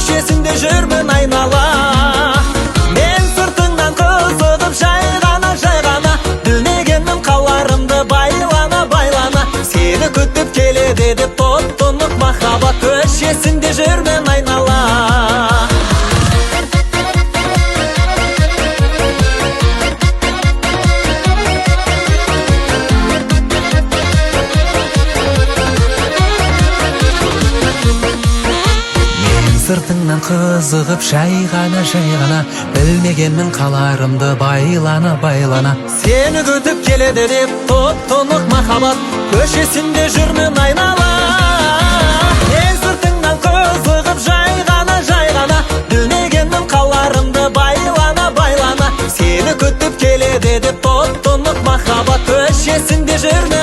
көшесінде жүрмін айнала. Мен сыртыңнан қызығып жай ғана дүлмегенмін қаларымды байлана. Сені күтіп келеді деп топ-тұнық махаббат көшесінде жүрмін айнала. Сыртыңнан қызығып жай ғана білмегенмін қаларымды байлана. Сені күтіп келеді деп топ-тұнық махаббат көшесінде жүрмін айнала. Мен сыртыңнан қызығып жай ғана білмегенмін қаларымды байлана. Сені күтіп келеді деп топ-тұнық махаббат көшесінде жүрмін